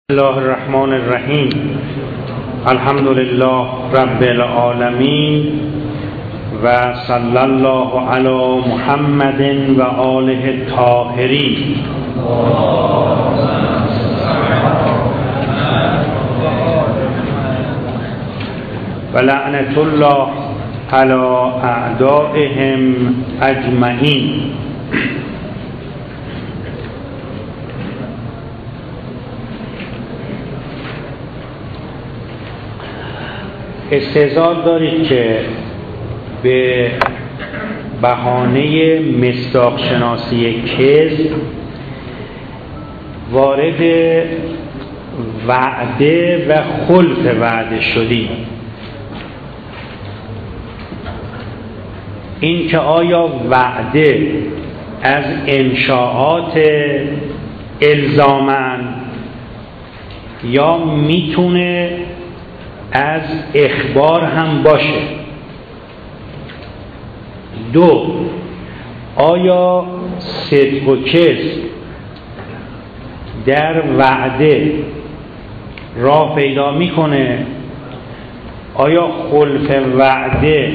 الله الرحمن الرحیم. الحمد لله رب العالمین و صلی الله علی محمد و آله الطاهرین. و لعنت الله علی اعدائهم اجمعین. استعداد دارید که به بهانه مصداق شناسی کذب وارد وعده و خلف وعده شدید. این که آیا وعده از انشاءات الزاماً یا میتونه از اخبار هم باشه. دو، آیا صدق و کذب در وعده راه پیدا میکنه؟ آیا خلف وعده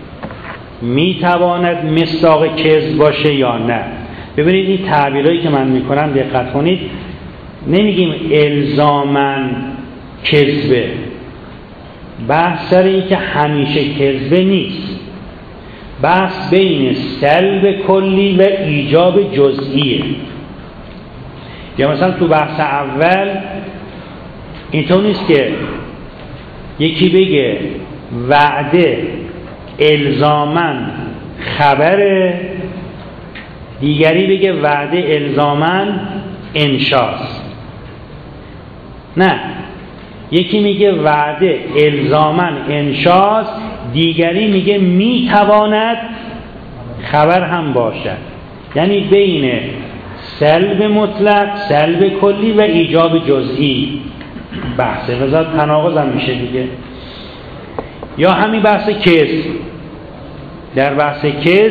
میتواند مصداق کذب باشه یا نه؟ ببینید این تعبیرایی که من میکنم دقت کنید. نمیگیم الزاماً کذبه، بحث سر این که همیشه کذبه نیست. بحث بین سلب کلی و ایجاب جزئیه. یا مثلا تو بحث اول اینطور نیست که یکی بگه وعده الزاماً خبره، دیگری بگه وعده الزاماً انشاست. نه، یکی میگه وعده الزاماً انشاست، دیگری میگه میتواند خبر هم باشد. یعنی بین سلب مطلق، سلب کلی و ایجاب جزئی بحثه. وزاد تناقض هم میشه دیگه. یا همین بحث کذب. در بحث کذب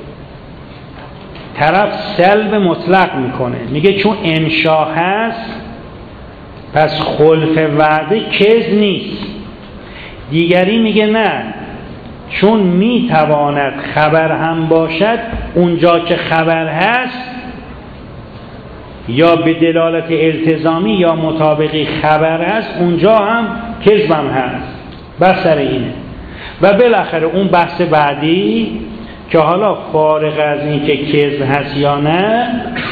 طرف سلب مطلق میکنه، میگه چون انشا هست پس خلف وعده کذب نیست. دیگری میگه نه، چون میتواند خبر هم باشد، اونجا که خبر هست یا به دلالت التزامی یا مطابقی خبر هست، اونجا هم کذب هم هست. بس سر اینه. و بالاخره اون بحث بعدی که حالا فارغ از این که کذب هست یا نه،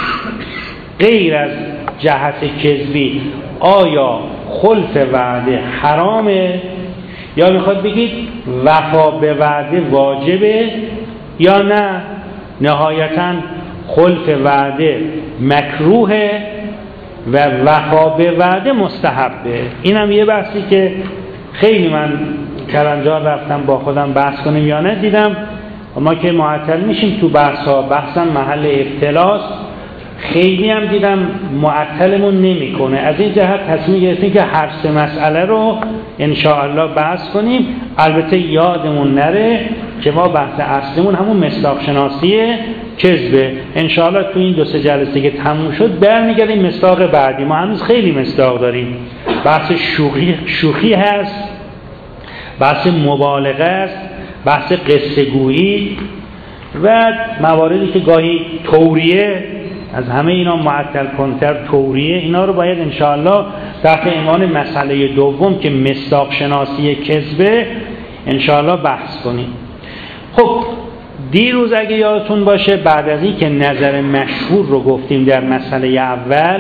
غیر از جهت کذبی آیا خلف وعده حرامه یا میخواد بگید وفا به وعده واجبه یا نه نهایتاً خلف وعده مکروهه و وفا به وعده مستحبه. این هم یه بحثی که خیلی من کلنجار رفتم با خودم بحث کنیم یا نه، دیدم ما که معطل میشیم تو بحثا، بحثا محل ابتلاست، خیلی هم دیدم معطلمون نمیکنه. از این جهت تصمیم گرفتیم که هر سه مسئله رو انشاءالله بحث کنیم. البته یادمون نره که ما بحث اصلیمون همون مصداق شناسی کذبه. انشاءالله تو این 2-3 جلسه که تموم شد برمیگردیم مصداق بعدی. ما هنوز خیلی مصداق داریم. بحث شوخی هست، بحث مبالغه است، بحث قصه گویی و مواردی که گاهی توریه، از همه اینا معطل کنتر توریه. اینا رو باید انشاءالله تحت عنوان مسئله دوم که مصداق شناسی کذبه انشاءالله بحث کنیم. خب دیروز اگه یادتون باشه بعد از این که نظر مشهور رو گفتیم در مسئله اول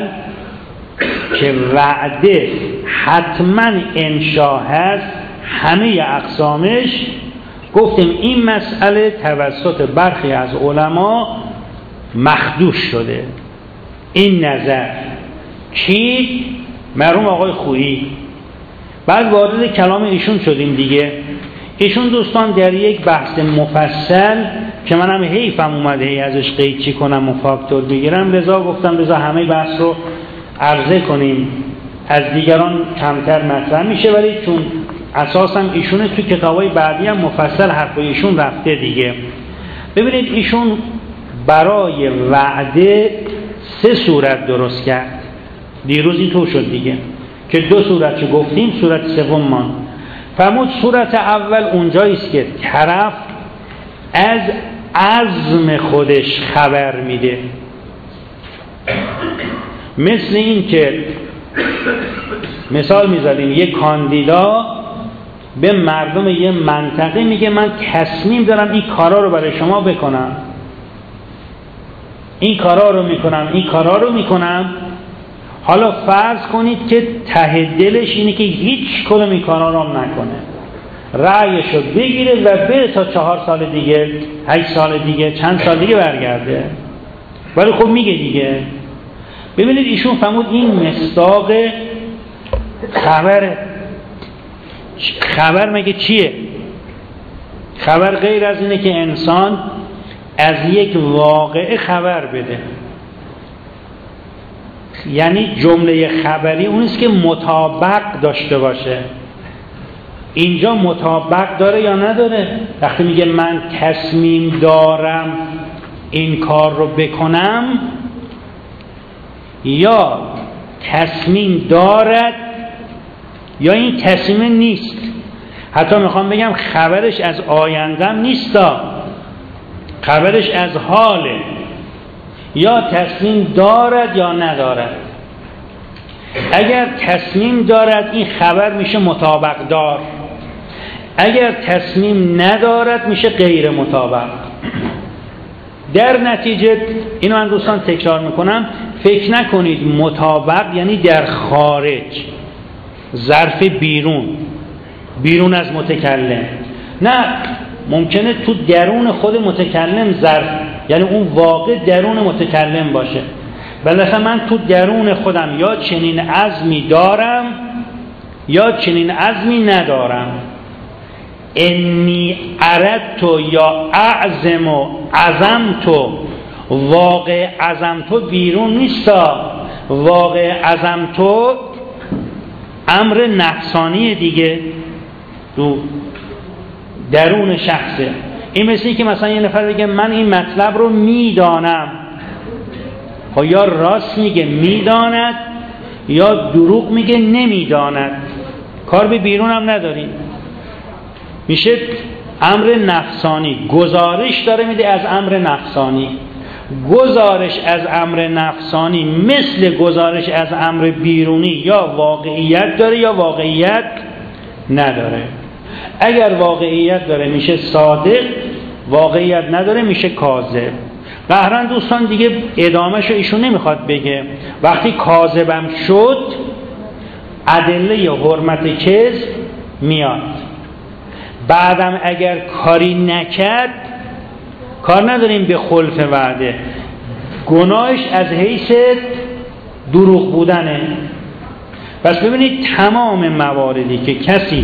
که وعده حتما انشا هست همه اقسامش، گفتیم این مسئله توسط برخی از علما مخدوش شده. این نظر کی؟ مرحوم آقای خویی. بعد وارد کلام ایشون شدیم دیگه. ایشون دوستان در یک بحث مفصل که منم حیفم اومده ازش قیچی کنم و فاکتور بگیرم، لذا گفتم بذار همه بحث رو عرضه کنیم، از دیگران کمتر مطرح میشه، ولی چون اساسا ایشونه تو کتابای بعدی هم مفصل حرف ایشون رفته دیگه. ببینید ایشون برای وعده 3 صورت درست کرد. دیروز اینطور شد دیگه که دو صورت که گفتیم، صورت سوم ماند. فرمود صورت اول اونجاییست که طرف از عزم خودش خبر میده، مثل این که مثال میزدیم یک کاندیدا به مردم یه منطقه میگه من تصمیم دارم این کارا رو برای شما بکنم، این کارا رو میکنم، این کارا رو میکنم. حالا فرض کنید که ته دلش اینه که هیچ کدوم این کارا رو نکنه، رأیشو بگیره و بره تا 4 سال دیگه، 8 سال دیگه، چند سال دیگه برگرده. ولی خب میگه دیگه. ببینید ایشون فرمود این مصداق خبره. خبر مگه چیه؟ خبر غیر از اینه که انسان از یک واقعه خبر بده. یعنی جمله خبری اونیست که مطابق داشته باشه. اینجا مطابق داره یا نداره؟ وقتی میگه من تصمیم دارم این کار رو بکنم، یا تصمیم دارد یا این تصمیم نیست. حتی میخوام بگم خبرش از آیندم نیستا، خبرش از حاله. یا تصمیم دارد یا ندارد. اگر تصمیم دارد این خبر میشه مطابق دار، اگر تصمیم ندارد میشه غیر مطابق. در نتیجه اینو من دوستان تکرار میکنم، فکر نکنید مطابق یعنی در خارج، ظرف بیرون از متکلم. نه، ممکنه تو درون خود متکلم ظرف، یعنی اون واقع درون متکلم باشه. بالاخره من تو درون خودم یا چنین عزمی دارم یا چنین عزمی ندارم. انی اردت یا اعزم و عزمت. واقع عزمت بیرون نیستا، واقع عزمت امر نفسانی دیگه، تو درون شخصه. این مثلی که مثلا یه نفر بگه من این مطلب رو میدانم، خب یا راست میگه میداند یا دروغ میگه نمیداند، کار به بیرون هم نداری. میشه امر نفسانی، گزارش داره میده از امر نفسانی. گزارش از امر نفسانی مثل گزارش از امر بیرونی یا واقعیت داره یا واقعیت نداره. اگر واقعیت داره میشه صادق، واقعیت نداره میشه کاذب. قهرن دوستان دیگه ادامهشو ایشون نمیخواد بگه. وقتی کاذبم شد ادله حرمت کذب میاد. بعدم اگر کاری نکرد، کار نداریم به خلف وعده، گناهش از حیث دروغ بودنه. پس ببینید تمام مواردی که کسی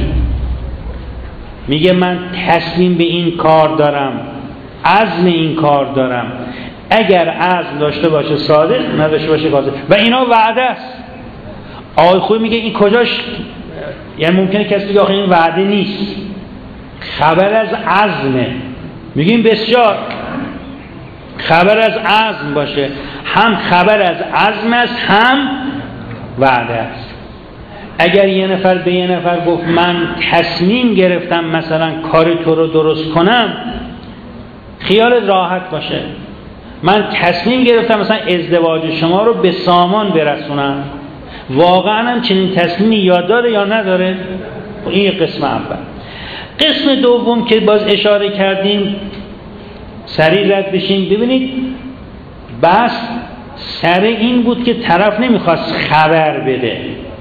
میگه من تصمیم به این کار دارم، عزم این کار دارم، اگر عزم داشته باشه صادق، نداشته باشه کاذب. و اینا وعده است. آقای خوبی میگه این کجاش، یعنی ممکنه کسی بگه آخه این وعده نیست، خبر از عزمه. میگیم بسیار خبر از عزم باشه، هم خبر از عزم است هم وعده است. اگر یه نفر به یه نفر گفت من تصمیم گرفتم مثلا کار تو رو درست کنم، خیالت راحت باشه، من تصمیم گرفتم مثلا ازدواج شما رو به سامان برسونم، واقعا هم چنین تصمیمی یا داره یا نداره. این قسم اول. قسم دوم که باز اشاره کردیم، سریع رد بشیم. ببینید بس سر این بود که طرف نمیخواست خبر بده،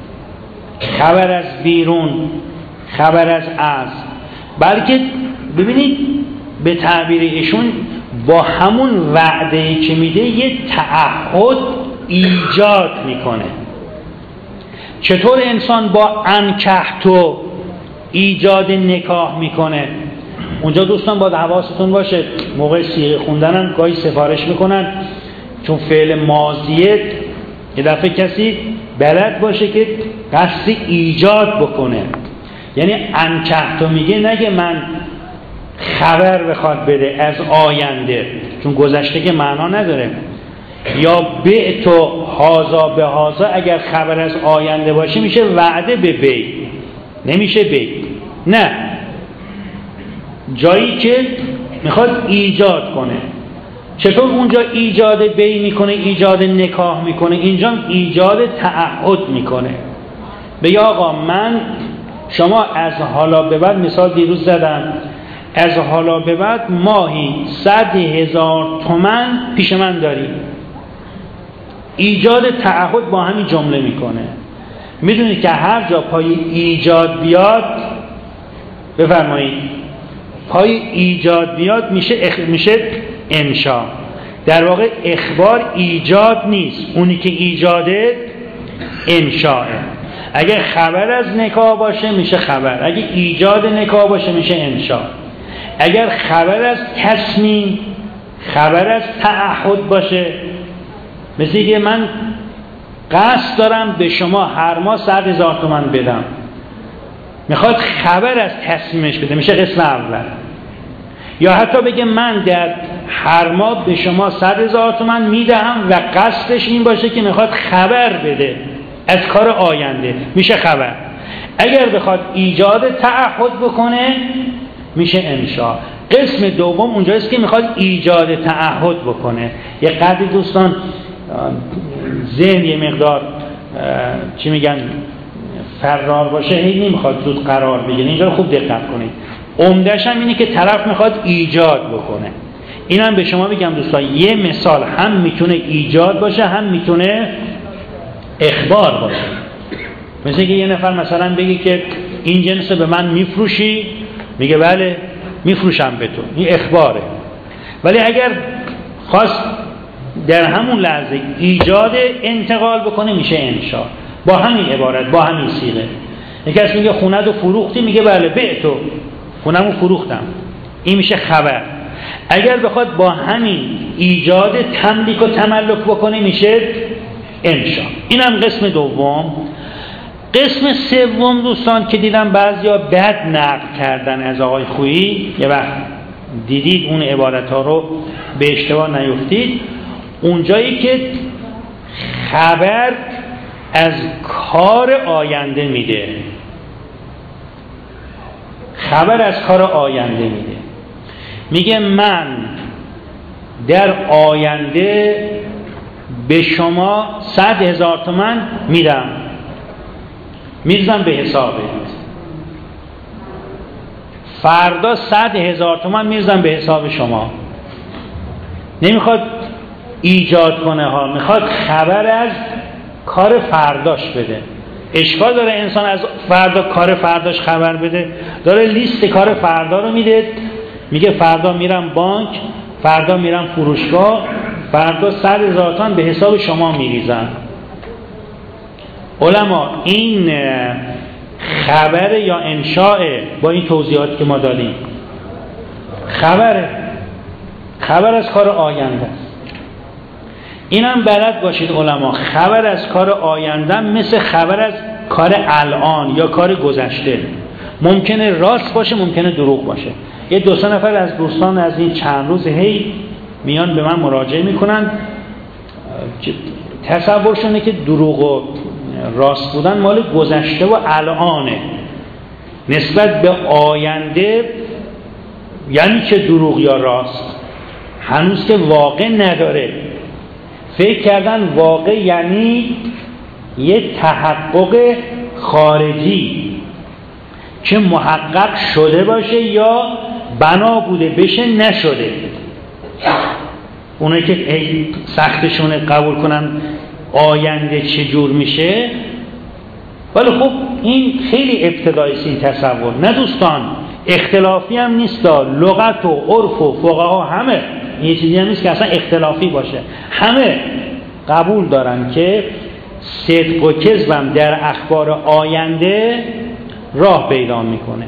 خبر از بیرون، خبر از بلکه ببینید به تعبیر ایشون با همون وعده‌ای که میده یه تعهد ایجاد میکنه. چطور انسان با انکحتو ایجاد نکاح میکنه؟ اونجا دوستان باید حواستون باشه، موقع صیغه خوندن گاهی سفارش میکنن، چون فعل ماضیه یه دفعه کسی بلد باشه که قصد ایجاد بکنه. یعنی انکحتو میگه، نگه من خبر بخواد بده از آینده، چون گذشته که معنا نداره. یا بعت و هازا به هازا اگر خبر از آینده باشه میشه وعده به بی، نمیشه بی. نه، جایی که میخواد ایجاد کنه. چطور اونجا ایجاد بی میکنه، ایجاد نکاح میکنه، اینجا ایجاد تعهد میکنه. بگه آقا من شما از حالا به بعد، مثال دیروز زدم، از حالا به بعد ماهی 100,000 تومان پیش من داری. ایجاد تعهد با همین جمله میکنه. میدونید که هر جا پای ایجاد بیاد، بفرمایید، پای ایجاد بیاد میشه انشاء. در واقع اخبار ایجاد نیست، اونی که ایجاده انشاءه. اگر خبر از نکاح باشه میشه خبر، اگر ایجاد نکاح باشه میشه انشاء. اگر خبر از تصمیم، خبر از تعهد باشه، مثل اینکه من قصد دارم به شما هر ماه 100,000 تومان بدم، میخواد خبر از تصمیمش بده، میشه قسم اول. یا حتی بگه من در هر ماه به شما 100,000 تومان میدهم و قصدش این باشه که میخواد خبر بده از کار آینده، میشه خبر. اگر بخواد ایجاد تعهد بکنه میشه انشاء. قسم دوم اونجاست که میخواد ایجاد تعهد بکنه. یه قدری دوستان ذهن یه مقدار چی میگن فرار باشه، هی نمیخواد زود قرار بگیره. اینجا رو خوب دقت کنید. عمده‌ش هم اینه که طرف میخواد ایجاد بکنه. اینم به شما بگم دوستان، یه مثال هم میتونه ایجاد باشه، هم میتونه اخبار باشه. مثل که یه نفر مثلا بگه که این جنس به من میفروشی، میگه بله میفروشم به تو، این اخباره. ولی اگر خواست در همون لحظه ایجاد انتقال بکنه میشه انشاء. با همین عبارت، با همین صیغه. یکی کسی میگه خونه رو فروختی، میگه بله به تو، خونه‌مو فروختم، این میشه خبر. اگر بخواد با همین ایجاد تملیک و تملک بکنه میشه انشاء. اینم قسم دوم. قسم سوم دوستان که دیدم بعضیا بد نقل کردن از آقای خویی، یه وقت دیدید اون عبارت ها رو به اشتباه نیفتید، اونجایی که خبر از کار آینده میده، خبر از کار آینده میده، میگه من در آینده به شما 100,000 تومان میدم، میرزم به حسابت، فردا 100,000 تومان میرزم به حساب شما. نمیخواد ایجاد کنه ها، میخواد خبر از کار فرداش بده. اشکال داره انسان از فردا کار فرداش خبر بده؟ داره لیست کار فردا رو میده، میگه فردا میرم بانک، فردا میرم فروشگاه، فردا 100,000 تومان به حساب شما میریزم. علما این خبر یا انشاء با این توضیحاتی که ما دادیم؟ خبره، خبر از کار آینده است. اینم بلد باشید علما، خبر از کار آینده مثل خبر از کار الان یا کار گذشته، ممکنه راست باشه، ممکنه دروغ باشه. یه 2-3 نفر از دوستان از این چند روز هی میان به من مراجعه میکنن، تصورشونه که دروغ و راست بودن مال گذشته و الانه، نسبت به آینده یعنی چه دروغ یا راست؟ هنوز که واقع نداره. فکر کردن واقع یعنی یه تحقق خارجی که محقق شده باشه یا بنا بوده بشه نشده. اونایی که سختشونه قبول کنن آینده چجور میشه، ولی خب این خیلی ابتدایی این تصور. نه دوستان، اختلافی هم نیست، لغت و عرف و فقها همه، این چیزی هم نیست که اصلا اختلافی باشه، همه قبول دارن که صدق و کذبم در اخبار آینده راه پیدا میکنه.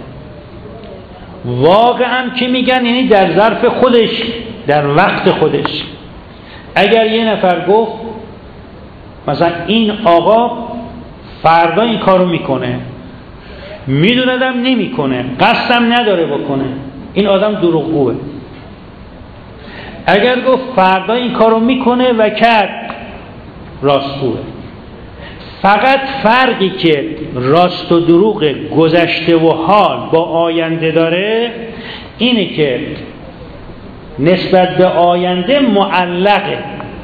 واقعا که میگن یعنی در ظرف خودش، در وقت خودش. اگر یه نفر گفت مثلا این آقا فردا این کارو میکنه، میدوندم نمیکنه، قصدم نداره بکنه، این آدم دروغگوه. اگر گفت فردا این کارو میکنه و کرد، راستگوه. فقط فرقی که راست و دروغ گذشته و حال با آینده داره اینه که نسبت به آینده معلقه.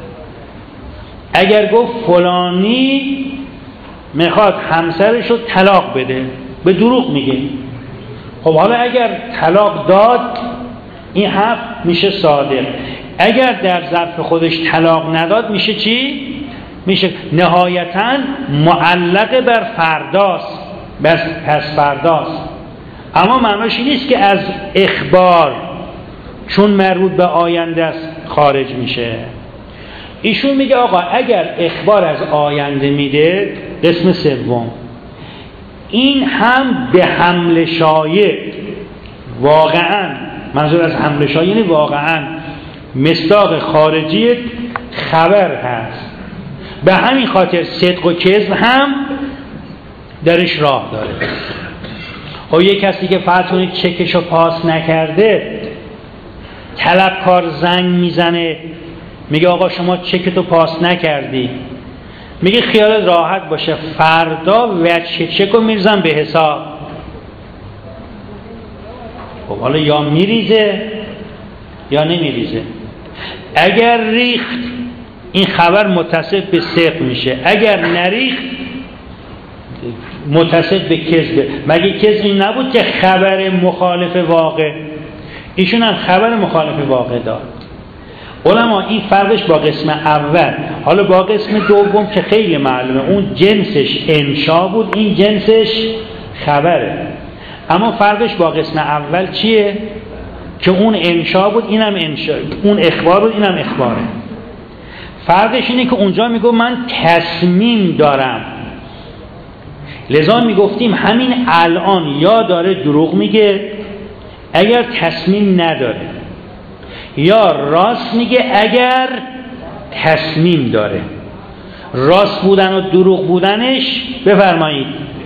اگر گفت فلانی میخواد همسرش رو طلاق بده، به دروغ میگه. خب حالا اگر طلاق داد این حرف میشه صادق. اگر در ظرف خودش طلاق نداد میشه چی؟ میشه نهایتاً معلق بر فرداست، پس فرداست. اما معناش این نیست که از اخبار چون مربوط به آینده است خارج میشه. ایشون میگه آقا اگر اخبار از آینده میده، قسم سوم، این هم به حمل شایع، واقعاً منظور از حمل شایع یعنی واقعاً مصداق خارجی خبر هست. به همین خاطر صدق و کذب هم درش راه داره. خب یک کسی که فرض کنید چکشو پاس نکرده، طلبکار زنگ میزنه میگه آقا شما چکتو پاس نکردی، میگه خیالت راحت باشه فردا وجه چکو میرزم به حساب. خب حالا یا میریزه یا نمیریزه. اگر ریخت این خبر متصل به صدق میشه، اگر نریخت متصل به کذب. مگه کذب این نبود که خبر مخالف واقع؟ ایشون هم خبر مخالف واقع داد. علما این فرقش با قسم اول. حالا با قسم دوم که خیلی معلومه، اون جنسش انشا بود، این جنسش خبره. اما فرقش با قسم اول چیه؟ که اون انشا بود اینم انشا، اون اخبار بود اینم اخباره. فرقش اینه که اونجا میگو من تصمیم دارم، لذا میگفتیم همین الان یا داره دروغ میگه اگر تصمیم نداره، یا راست میگه اگر تصمیم داره. راست بودن و دروغ بودنش بفرمایید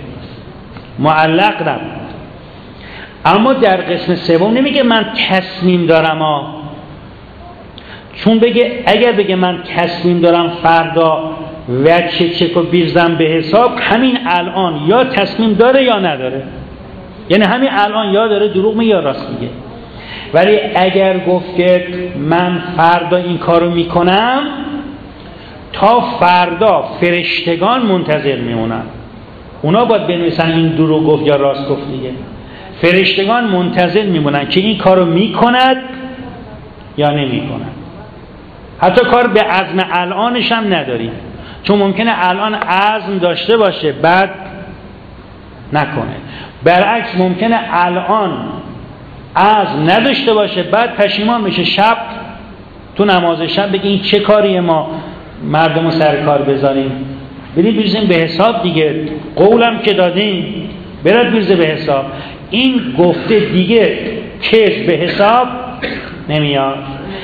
معلق نبود. اما در قسم سوم نمیگه من تصمیم دارم چون اگر بگه من تصمیم دارم فردا وجه چکو بیرزم به حساب، همین الان یا تصمیم داره یا نداره، یعنی همین الان یا داره دروغ میگه یا راست میگه. ولی اگر گفت که من فردا این کارو میکنم، تا فردا فرشتگان منتظر میمونن، اونا باید بنویسن این دروغ گفت یا راست گفت دیگه. فرشتگان منتظر میمونن که این کارو میکند یا نمیکند. حتی کار به عزم الانش هم نداریم، چون ممکنه الان عزم داشته باشه بعد نکنه. برعکس ممکنه الان عزم نداشته باشه بعد پشیمان بشه، شب تو نماز شب بگه این چه کاریه، ما مردمو سر کار بذاریم، برید بیرزیم به حساب دیگه، قولم که دادیم برد بیرزه به حساب. این گفته دیگه کذب به حساب نمیاد.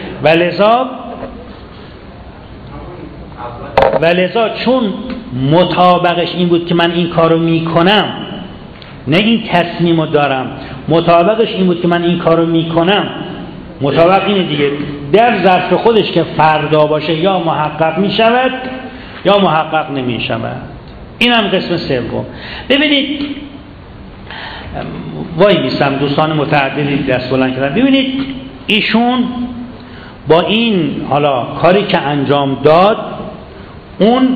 ولذا چون مطابقش این بود که من این کارو میکنم، نه این تصمیمو دارم، مطابقش این بود که من این کارو میکنم، مطابق اینه دیگه، در ظرف خودش که فردا باشه یا محقق میشود یا محقق نمیشود. این هم قسم سوم. ببینید وای میستم دوستان متعددی دست بلند کردن. ببینید ایشون با این حالا کاری که انجام داد، اون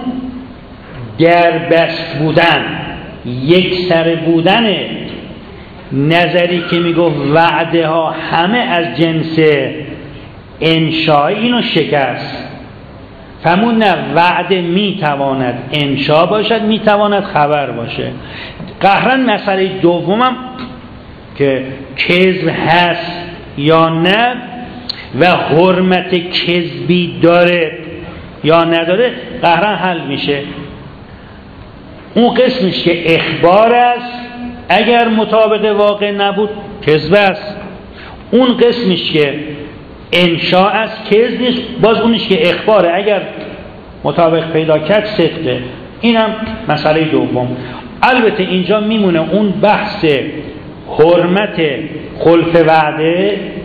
دربست بودن، یک سر بودن نظری که میگفت وعده ها همه از جنس انشایی، اینو شکست. فهمون نه وعده میتواند انشا باشد، میتواند خبر باشه. قهرن مسئله دومم که کذب هست یا نه و حرمت کذبی داره یا نداره قهرن حل میشه. اون قسمش که اخبار است، اگر مطابق واقع نبود کذب است. اون قسمش که انشاء است کذب نیست، باز اونش که اخباره، اگر مطابق پیدا کرد صدقه. اینم مسئله دوم. البته اینجا میمونه اون بحث حرمت خلف وعده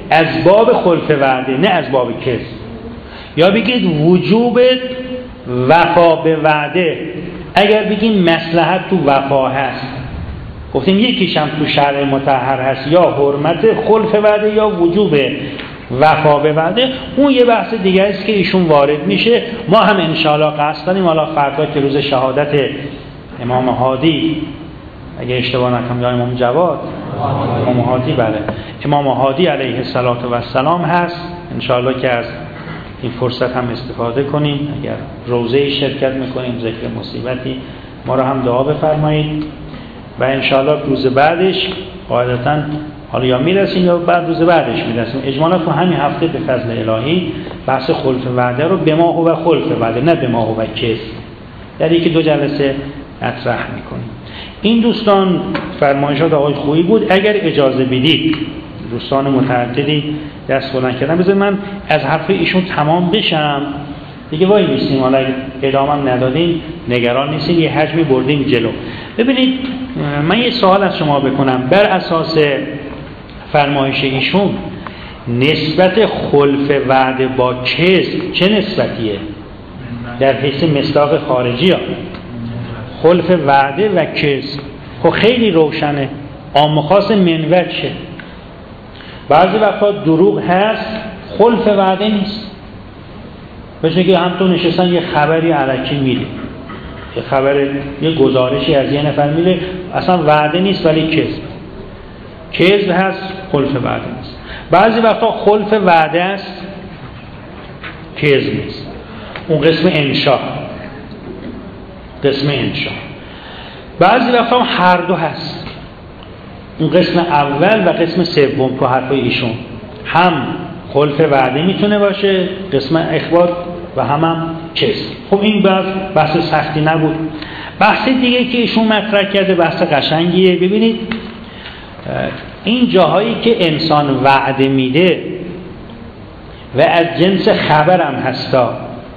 از باب خلف وعده نه از باب کذب. یا بگید وجوب وفا به وعده، اگر بگیم مصلحت تو وفا هست، گفتیم یکیش هم تو شرع مطهر هست، یا حرمت خلف وعده یا وجوب وفا به وعده، اون یه بحث دیگه است که ایشون وارد میشه. ما هم انشاءالله قصد داریم حالا فردا که روز شهادت امام هادی، اگه اشتباه نکنم یا امام جواد، امام هادی، بله امام هادی علیه السلام هست، انشاءالله که از این فرصت هم استفاده کنیم. اگر روزه شرکت میکنیم، ذکر مصیبتی، ما رو هم دعا بفرمایید و انشاءالله روز بعدش قاعدتاً حالا یا میرسیم یا بعد روز بعدش میرسیم. اجمالا تو همین هفته به فضل الهی بحث خلف وعده رو به ما هو خلف وعده نه به ما هو کذب در یکی دو جلسه مطرح میکنیم. این دوستان فرمایشات آقای خویی بود. اگر اجازه بدید دوستان متعددی دست بلند کردن، بذار من از حرف ایشون تمام بشم دیگه، وای میستیم حالا ادامم ندادین نگران نیستین، یه حجمی بردیم جلو. ببینید من یه سوال از شما بکنم، بر اساس فرمایش ایشون نسبت خلف وعده با کذب چه نسبتیه در حیث مصداق خارجی ها؟ خلف وعده و کذب خب خیلی روشنه، عام خاص منوج شه. بعضی وقتا دروغ هست خلف وعده نیست، بشه که هم تو نشستن یه خبری علکی میده، یه خبر یه گزارشی از یه نفر میده، اصلا وعده نیست ولی کذب هست، خلف وعده نیست. بعضی وقتا خلف وعده است کذب نیست، اون قسم انشاء. بعضی وقتا هر دو هست، اون قسم اول و قسم سوم تو حرفای ایشون، هم خلف وعده میتونه باشه قسم اخبار و هم کذب. خب این بحث سختی نبود. بحث دیگه که ایشون مطرح کرده بحث قشنگیه. ببینید این جاهایی که انسان وعده میده و از جنس خبرم هستا،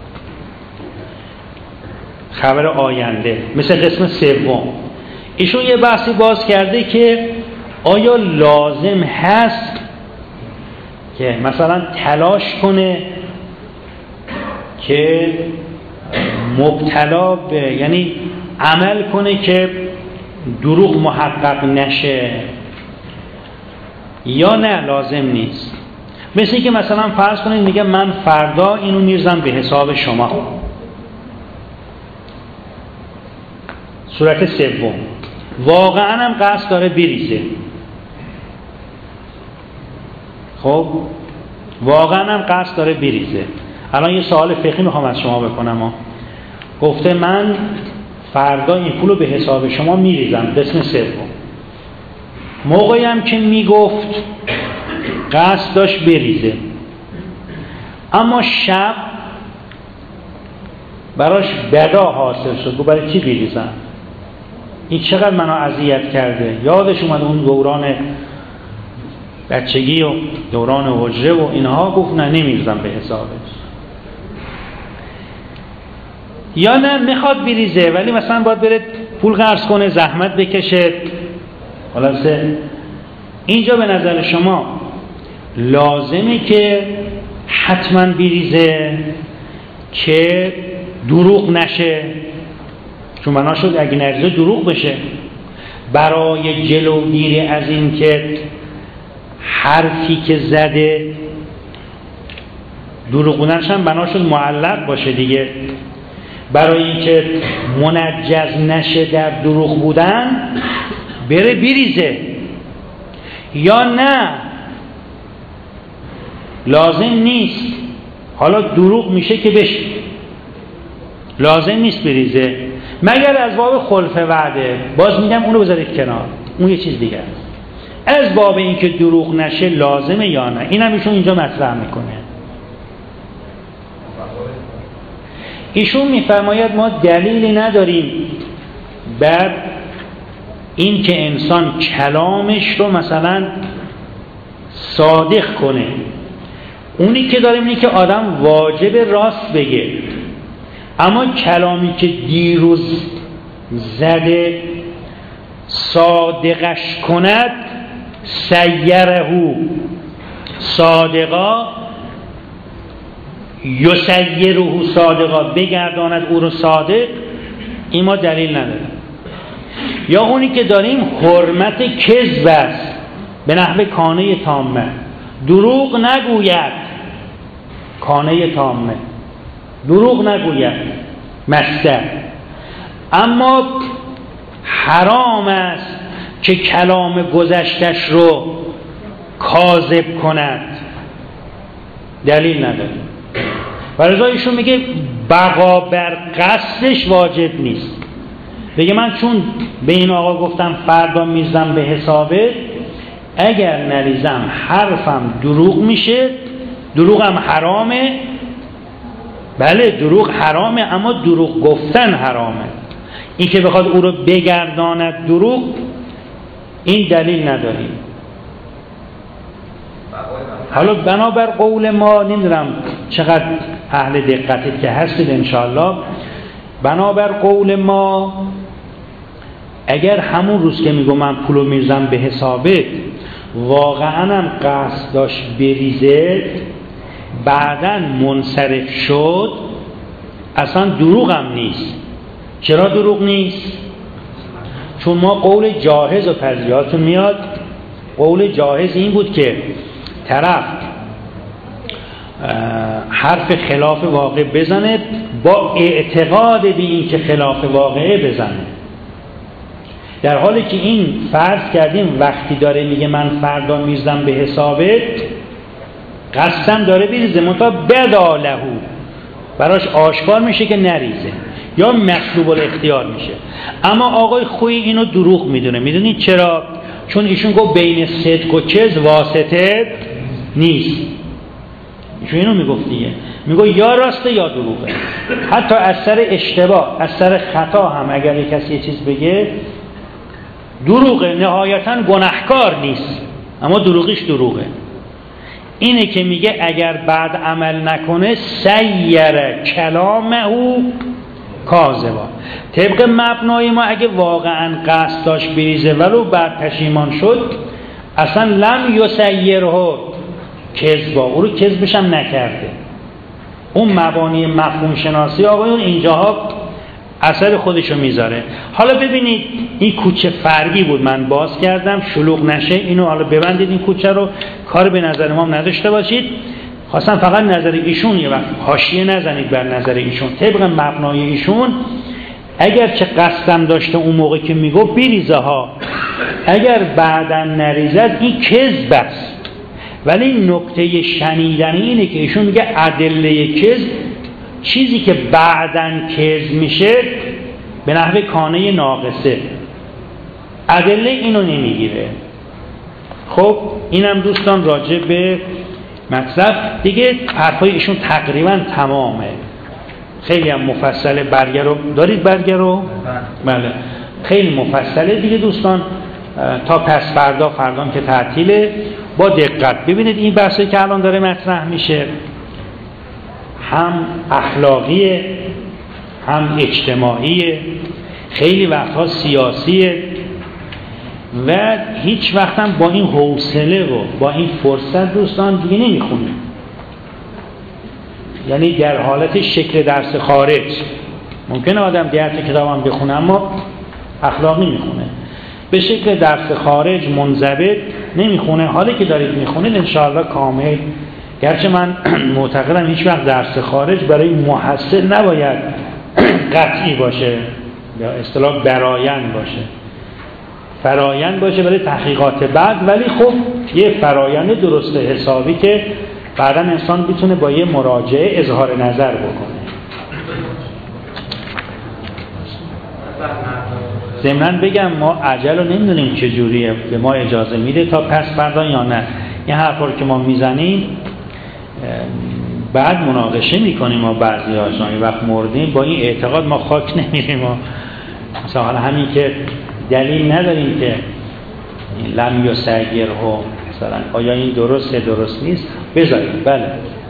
خبر آینده، مثل قسم سوم، ایشون یه بحثی باز کرده که آیا لازم هست که مثلا تلاش کنه که مبتلا به، یعنی عمل کنه که دروغ محقق نشه، یا نه لازم نیست. مثل که مثلا فرض کنید میگه من فردا اینو میرزم به حساب شما، صورت سوم واقعا هم قصد داره بریزه. خب واقعا هم قصد داره بریزه. الان یه سوال فقهی میخوام از شما بکنم. گفته من فردا این پولو به حساب شما میریزم، قسم سوم. موقعی هم که میگفت قصد داشت بریزه، اما شب براش بدا حاصل شد، گفت برای چی بریزم؟ این چقدر منو اذیت کرده. یادش اومد اون دوران بچگی و دوران حجره و اینها، گفت نه نمیریزم به حسابش. یا نه میخواد بریزه ولی مثلا باید بره پول قرض کنه، زحمت بکشه. خلاصه اینجا به نظر شما لازمه که حتما بریزه که دروغ نشه؟ چون بنا شد اگه نریزه دروغ بشه. برای جلوگیری از این که حرفی که زده دروغ بودنش هم بنا شد معلق باشه دیگه، برای اینکه منجز نشه در دروغ بودن بره بریزه. یا نه لازم نیست، حالا دروغ میشه که بشه، لازم نیست بریزه مگر از باب خلف وعده. باز میگم اونو بذارید کنار، اون یه چیز دیگه است. از باب اینکه دروغ نشه لازمه یا نه، این هم ایشون اینجا مطرح میکنه. ایشون میفرماید ما دلیلی نداریم بر این که انسان کلامش رو مثلا صادق کنه. اونی که داریم اینه که آدم واجب راست بگه، اما کلامی که دیروز زده صادقش کند سیرهو، صادقا یسیره صادقا، بگرداند او رو صادق، این ما دلیل نداریم. یا اونی که داریم حرمت کذب است به نحو کانه تامه، دروغ نگوید، کانه تامه دروغ نگوید مصدر. اما حرام است که کلام گذشتش رو کاذب کند، دلیل نداره. برای ایشون میگه بقا بر قصدش واجب نیست. بگه من چون به این آقا گفتم فردا میزم به حسابه، اگر نریزم حرفم دروغ میشه، دروغم حرامه. بله دروغ حرامه، اما دروغ گفتن حرامه. این که بخواد او رو بگرداند دروغ، این دلیل نداریم. حالا بنابر قول ما، نمیدونم چقدر اهل دقتید که هستید انشاءالله، بنابر قول ما اگر همون روز که میگم من پولو میرزم به حسابت واقعا هم قصد داشت بریزه، بعداً منصرف شد، اصلا دروغ هم نیست. چرا دروغ نیست؟ چون ما قول جاهز و پذیراتون میاد. قول جاهز این بود که طرف حرف خلاف واقع بزنه با اعتقاد به این که خلاف واقعه بزنه، در حالی که این فرض کردیم وقتی داره میگه من فردا میرزم به حسابت، قصدم داره بریزه، منتها بدالهو براش آشکار میشه که نریزه یا مطلوب الاختیار میشه. اما آقای خویی اینو دروغ میدونه. میدونید چرا؟ چون ایشون گفت بین صدق و کذب واسطه نیست. ایشون اینو میگفت دیگه، میگه یا راسته یا دروغه. حتی از سر اشتباه، از سر خطا هم اگر یک کسی یه چیز بگه دروغه، نهایتاً گناهکار نیست اما دروغیش دروغه. اینه که میگه اگر بعد عمل نکنه سیر کلامه کاذبا. طبق مبنای ما اگه واقعا قصد داشت بریزه ولو بعد پشیمان شد، اصلا لم یسیره کذبا، او رو کذبش هم نکرده. اون مبانی مفهوم شناسی آقایون اینجاها اثر خودشو میذاره. حالا ببینید این کوچه فرعی بود، من باز کردم شلوغ نشه، اینو حالا ببندید این کوچه رو، کار به نظر ما نداشته باشید. خواستم فقط نظر ایشون یه وقت حاشیه نزنید بر نظر ایشون. طبق مبنای ایشون اگر چه قصدم داشته اون موقع که میگو بریزه ها، اگر بعداً نریزد این کذب است. ولی نکته شنیدنی اینه که ایشون میگه ادله کذب چیزی که بعداً کذب میشه به نحو کانه ناقصه، ادله اینو نمیگیره. خب اینم دوستان راجع به مطلب دیگه. حرفای ایشون تقریبا تمامه، خیلی هم مفصله. برگه رو دارید؟ برگه رو؟ بله خیلی مفصله دیگه دوستان. تا پس فردام که تعطیله، با دقت ببینید این بحثی که الان داره مطرح میشه هم اخلاقیه هم اجتماعیه، خیلی وقتها سیاسیه و هیچ وقت هم با این حوصله و با این فرصت دوستان دیگه نمیخونیم. یعنی در حالت شکل درس خارج ممکنه آدم 10 کتاب هم بخونه اما اخلاقی میخونه، به شکل درس خارج منضبط نمیخونه. حالی که دارید میخونید انشاءالله کامل، گرچه من معتقدم هیچ وقت درس خارج برای محصل نباید قطعی باشه یا اصطلاح برایند باشه، فرایند باشه برای تحقیقات بعد، ولی خب یه فرایند درست حسابی که بعدا انسان بتونه با یه مراجعه اظهار نظر بکنه. ضمناً بگم ما عجل رو نمیدونیم چجوریه، به ما اجازه میده تا پس فردا یا نه. این حرفا رو که ما میزنیم بعد مناقشه میکنیم. ما بعضی هاشون وقت مردیم با این اعتقاد ما خاک نمیریم. مثلا همین که دلیل نداریم که لم یسیره مثلا آیا این درسته درست نیست بذاریم. بله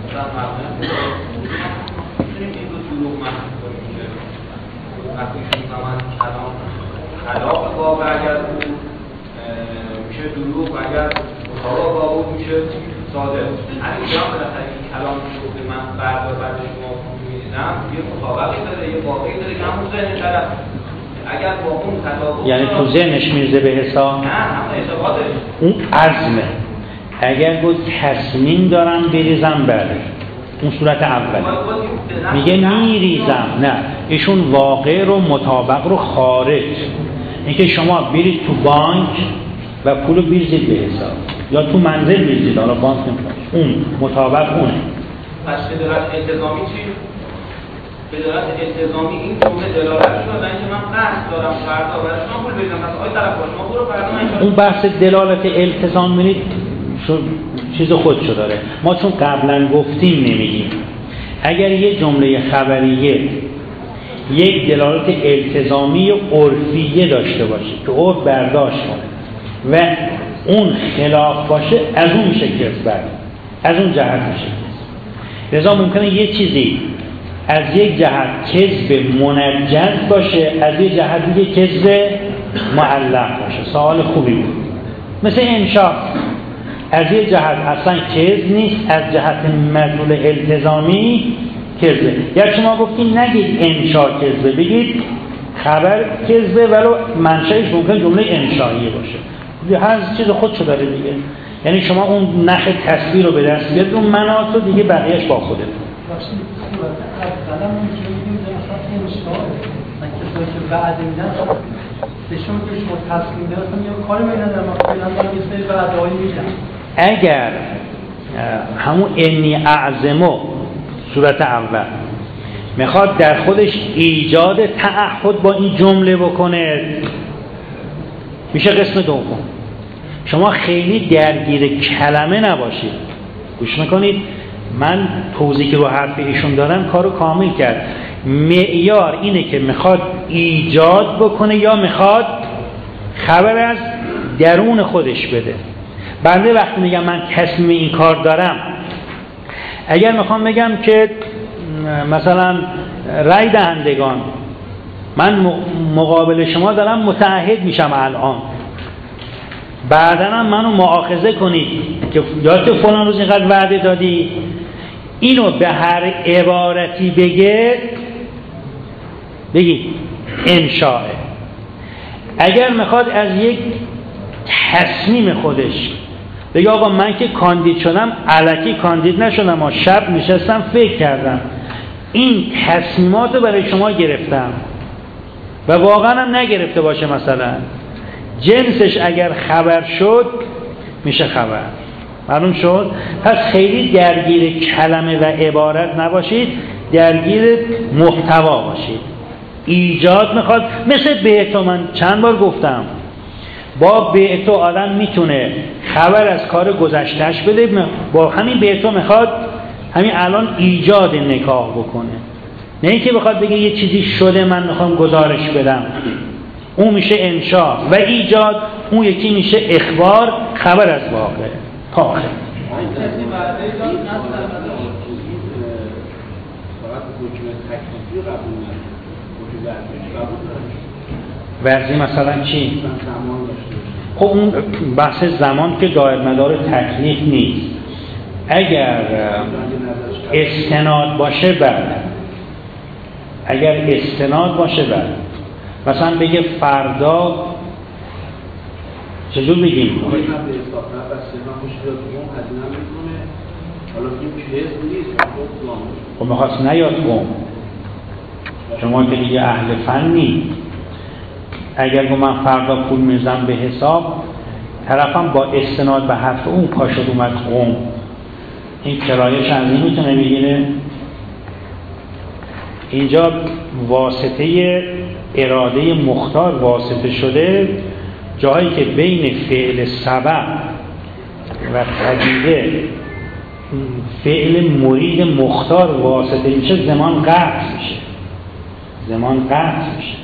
خلاف واقع اگر میشه دروغ، اگر مطابق واقع میشه ساده همین جا بالاخره این کلام رو به من بردار بعد شما می‌بینم یه مطابقی داره، یه واقعی داره که همون ذهن طرف اگر با اون تطابق یعنی تو ذهنش میرزه به حساب؟ نه هم اعتقادش اون عزمه. اگر گفت تصمیم دارم بریزم بله اون صورت اول میگه میریزم، نه ایشون واقع رو مطابق رو خارج، اینکه شما برید تو بانک و پولو بریزید به حساب یا تو منزل بریزید، حالا بانک نمیشه، اون مطابق اونه. پس بدارت التزامی چی؟ بدارت التزامی این جمله دلالت می‌کنه که من قصد دارم فردا برای شما پول بدم، پس آقای طرف شما برو فردا من اون بحث دلالت التزام می‌بینید چیز خودشو داره. ما چون قبلا گفتیم نمیگیم. اگر یه جمله خبریه یک دلالت التزامی و عرفیه داشته باشه که عرف برداشت کنه و اون خلاف باشه، از اون میشه کذب، از اون جهت میشه کذب. لذا ممکنه یه چیزی از یک جهت کذب منجز باشه، از یک جهت دیگه کذب معلق باشه. سوال خوبی بود. مثل انشاء، از یک جهت اصلا کذب نیست، از جهت مدلول التزامی کذبه. یا شما گفتیم نگید انشاء کذبه، بگید خبر کذبه ولو منشأش ممکن جمله انشائیه باشه. هر چیز خودشو داره دیگه. یعنی شما اون نخ تصویر رو به دست بیارید، اون مناطو دیگه بقیه‌اش با خودتون. بعد میدن بهشون که شما تصمیم دارستم یا کاری میدن در مقابل هم یه سری بعدهایی میدن. اگر همون انی اعظمو صورت اول میخواد در خودش ایجاد تعهد با این جمله بکنه، میشه قسم دوم. شما خیلی درگیر کلمه نباشید. گوش میکنید، من توضیحی که رو حرف ایشون دارم کارو کامل کرد. معیار اینه که میخواد ایجاد بکنه یا میخواد خبر از درون خودش بده. بنده وقتی میگم من تصمیم این کار دارم، اگر میخوام بگم که مثلا رای دهندگان من مقابل شما دارم متعهد میشم الان، بعداً هم منو مؤاخذه کنید که یادت فلان روز اینقدر وعده دادی، اینو به هر عبارتی بگید انشاء. اگر میخواد از یک تصمیم خودش بگه آقا من که کاندید شدم، الکی کاندید نشدم، ما شب نشستم فکر کردم، این تصمیمات رو برای شما گرفتم و واقعا هم نگرفته باشه، مثلا جنسش اگر خبر شد میشه خبر. معلوم شد؟ پس خیلی درگیر کلمه و عبارت نباشید، درگیر محتوا باشید. ایجاد میخواد، مثل بیعتو من چند بار گفتم، با بیعتو آدم میتونه خبر از کار گذشتهش بده، با همین بیعتو میخواد همین الان ایجاد نکاح بکنه، نه اینکه بخواد بگه یه چیزی شده من میخوام گزارش بدم. اون میشه انشاء و ایجاد، اون یکی میشه اخبار، خبر از واقع. تا آخر ورزی مثلا چی؟ خب اون بحث زمان که دایر مدار تکلیف نیست. اگر استناد باشه بعد، اگر استناد باشه بعد، مثلا بگه فردا چجور بگیم؟ خب میخواست نیاد قوم، شما که دیگه اهل فنی، اگر گو من فردا پول میزم به حساب، طرفم با استناد به حرف اون پاشد اومد قوم، این کرایه چندی میتونه بگیره؟ اینجا واسطه اراده مختار واسطه شده، جایی که بین فعل سبب و پدیده فعل مرید مختار واسطه میشه، زمان قطع میشه، زمان قطع میشه.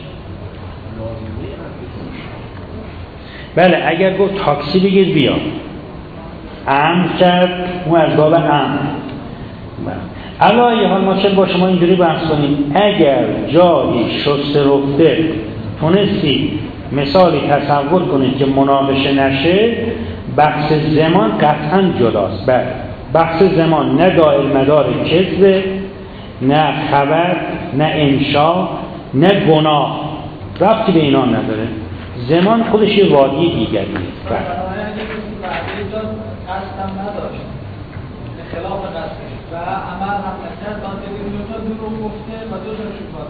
بله اگر گفت تاکسی بگیر بیا، امر کرد، اون از باب امر. الان حال ما چه با شما اینجوری بحث کنیم، اگر جایی شسته رفته تونستی مثالی تصور کنید که مناقشه نشه، بحث زمان قطعا جداست. بله بحث زمان نه دائر مدار کذب، نه خبر، نه انشا، نه گناه، ربطی به اینا نداره. زمان خودش یه وادی دیگری است. قصدم نداشت خلاف قصدش و عمل هم نکرد، تا دروغ گفته و دو تا شکار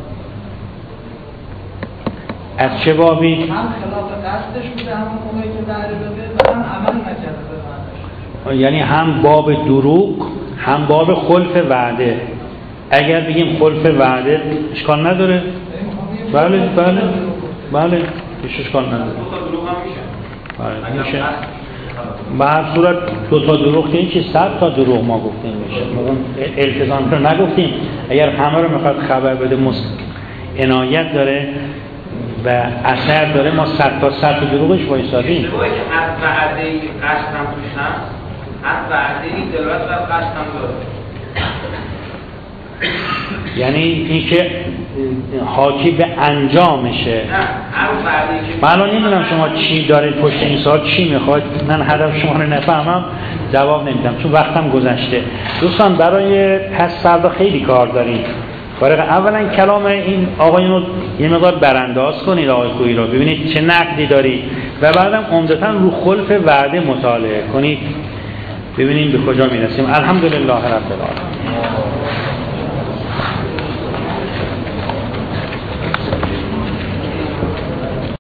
از چه بابی؟ هم خلاف قصدش بوده همون موقعی که دعره بده و هم عمل نکرده به معنیش. یعنی هم باب دروغ هم باب خلف وعده. اگر بگیم خلف وعده اشکال نداره؟ بله بله بله هیچ اشکال نداره. بله میشه. به هر صورت دو تا دروغ که این چی 100 تا دروغ ما گفتیم میشه. ما اون التزام رو نگفتیم. اگر همه رو میخواد خبر بده عنایت داره و اثر داره، ما 100 تا دروغش وایسادیم. اشتباهی که از وعده‌ای قصدم توش هست، از وعده‌ای دلالت بر قصدم داره. یعنی این که حاکی به انجامشه. من الان نمیدونم شما چی دارید پشت این سوال، چی میخواید. من هدف شما رو نفهمم جواب نمیدم چون وقتم گذشته. دوستان برای پس فردا خیلی کار داریم. اولا کلام این آقایون رو یه مقدار برانداز کنید آقای خویی رو، ببینید چه نقدی دارید و بعدم عمدتاً رو خلف وعده مطالعه کنید ببینید به کجا میرسیم. الحمدلله رب العالمین.